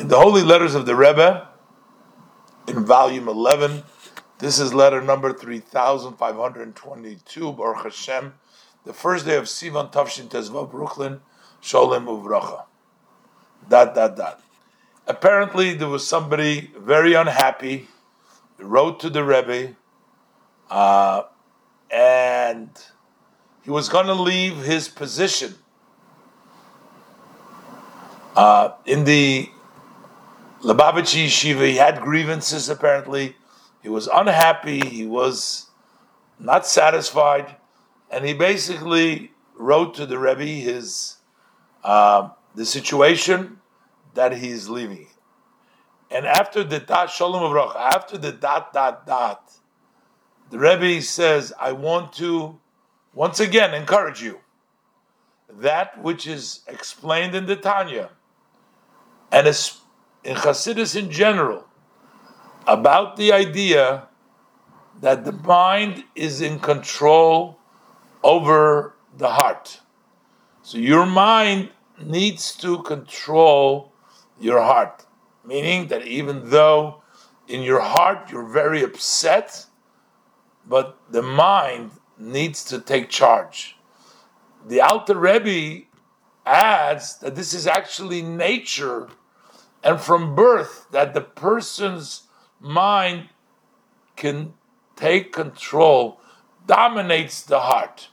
In the Holy Letters of the Rebbe, in volume 11, this is letter number 3522, Baruch Hashem, the first day of Sivan Tavshin Tezvav, Brooklyn, Sholem Uvracha. ... Apparently, there was somebody very unhappy, wrote to the Rebbe, and he was going to leave his position in the Lubavitch Yeshiva. He had grievances, apparently. He was unhappy, he was not satisfied, and he basically wrote to the Rebbe his the situation that he's leaving. And after the Sholem Uvracha, after the ... the Rebbe says, I want to once again encourage you. That which is explained in the Tanya, and in Chassidus in general, about the idea that the mind is in control over the heart. So your mind needs to control your heart, meaning that even though in your heart you're very upset, but the mind needs to take charge. The Alter Rebbe adds that this is actually nature, and from birth, that the person's mind can take control, dominates the heart.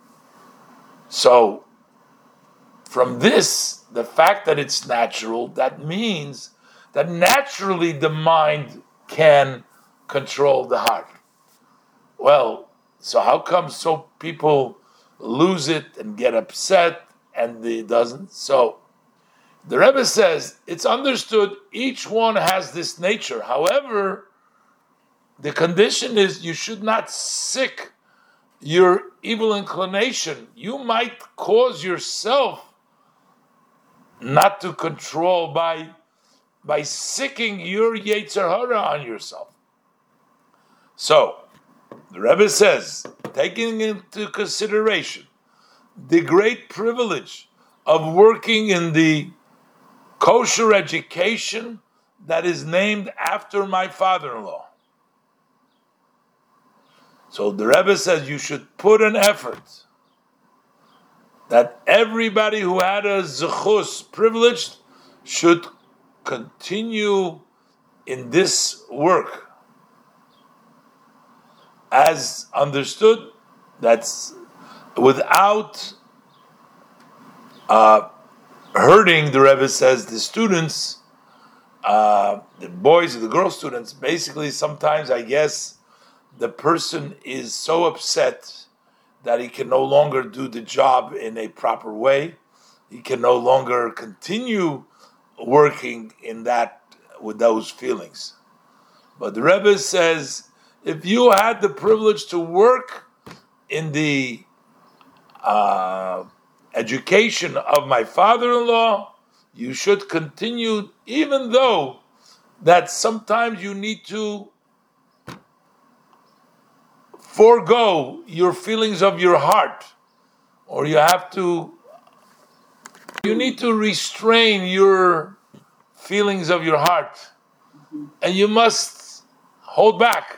So, from this, the fact that it's natural, that means that naturally the mind can control the heart. Well, so how come so people lose it and get upset and it doesn't? So the Rebbe says it's understood each one has this nature. However, the condition is you should not sick your evil inclination. You might cause yourself not to control by sicking your Yetzer Hara on yourself. So the Rebbe says, taking into consideration the great privilege of working in the kosher education that is named after my father-in-law. So the Rebbe says you should put an effort that everybody who had a zechus privilege should continue in this work. As understood, that's without hurting, the Rebbe says, the students, the boys or the girl students. Basically, sometimes I guess the person is so upset that he can no longer do the job in a proper way. He can no longer continue working in that with those feelings. But the Rebbe says, if you had the privilege to work in the education of my father-in-law, you should continue, even though that sometimes you need to forego your feelings of your heart, or you need to restrain your feelings of your heart, and you must hold back,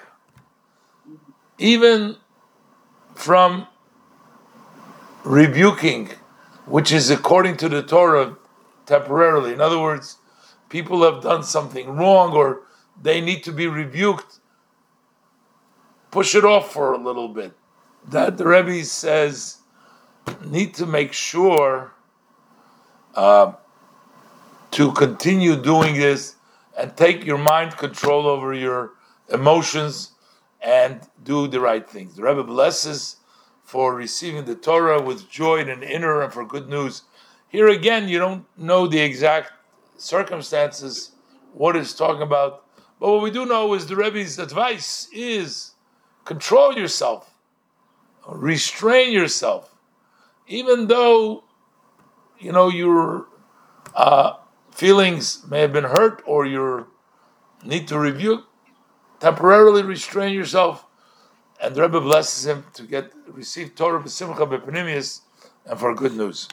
even from rebuking, which is according to the Torah temporarily. In other words, people have done something wrong or they need to be rebuked. Push it off for a little bit. That the Rebbe says need to make sure to continue doing this and take your mind control over your emotions and do the right things. The Rebbe blesses for receiving the Torah with joy and an inner and for good news. Here again, you don't know the exact circumstances, what it's talking about. But what we do know is the Rebbe's advice is control yourself, restrain yourself, even though your feelings may have been hurt or you need to rebuke. Temporarily restrain yourself, and the Rebbe blesses him to receive Torah b'simcha b'pnimius and for good news.